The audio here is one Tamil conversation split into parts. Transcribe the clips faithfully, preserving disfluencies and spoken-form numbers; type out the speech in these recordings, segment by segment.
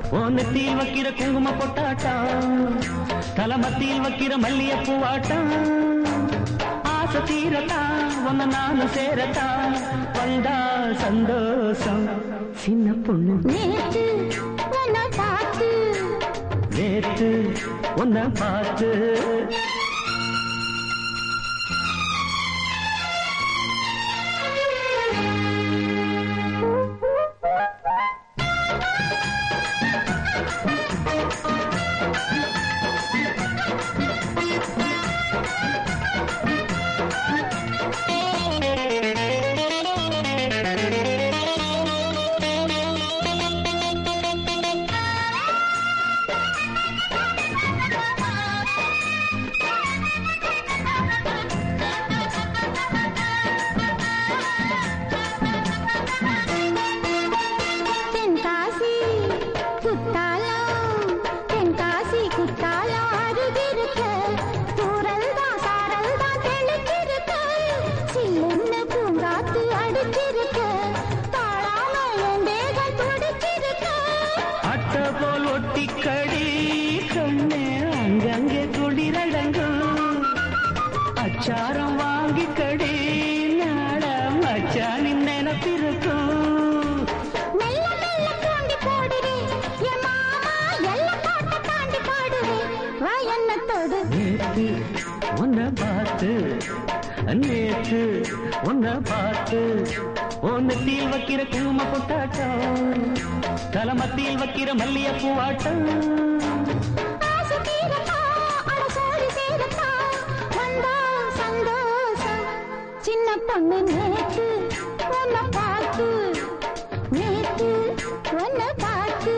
ஓ நெத்தியில் வைக்கிற குங்கும பொட்டாட்டம் தலமத்தியில் வைக்கிற மல்லிய பூவாட்டம் ஆசை தீரத்தா ஒன்ன நானும் சேரத்தா வந்தா சந்தோஷம் சின்ன பொண்ணு நேத்து உன்னை பார்த்து நேத்து உன்னை பார்த்து ஒட்டிக்கடி கண்ணே அங்கங்கே குளிரடங்கும் அச்சாரம் வாங்கிக்கடி நாடம் அச்சானின் நினைப்பிருக்கும் மெல்ல மெல்ல தூண்டி போடுறே என் மாமா எல்ல கோட்டை தாண்டி பாடுறே வா என்ன தொடு நேற்று உன்னை பார்த்து நேற்று உன்னை பார்த்து ஒன்னத்தில் வைக்கிற குங்கும பொட்டாட்டம் தலமத்தியில் வைக்கிற மல்லிய பூவாட்டம் ஆசை தீரத்தா அடசோடி சேரத்தா வந்தா சந்தோஷம் சின்ன பொண்ணு நேற்று உன்னை பார்த்து நேற்று உன்னை பார்த்து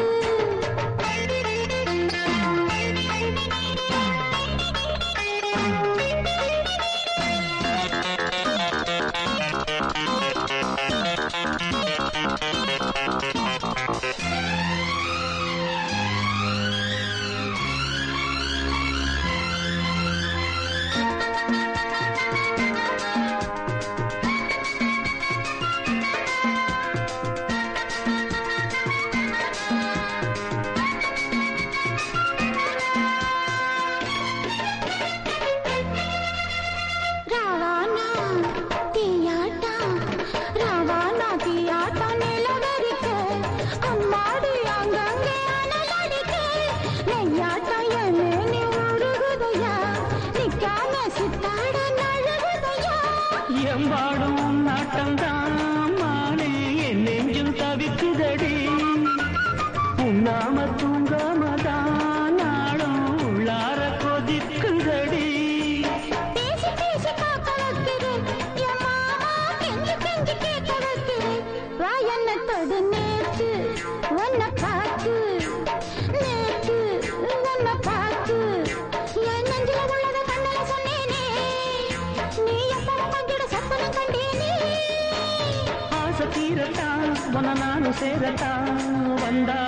எம்பாடும் நாட்டம்தான் மானே என் நெஞ்சும் தவிக்குதடி உண்ணாம தூங்காமதான் நாளும் உள்ளார கொதிக்குதடி பேசி பேசி காக்க வைக்கிறேன் என் மாமா கெஞ்சி கெஞ்சி கேட்க வைக்கிறேன் வா என்ன தொடு நேற்று உன்னை பார்த்து நேற்று உன்னை பார்த்து என் நெஞ்சில உள்ளத கண்ணல சொன்னேனே நீ எப்பவும் பங்கிட சப்பனம் கண்டேனே ஆசை தீரத்தா உன்னை நானும் சேரத்தா வந்தா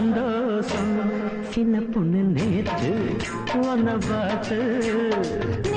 சந்தோஷம் சின்ன பொண்ணு நேற்று உன்னை பார்த்து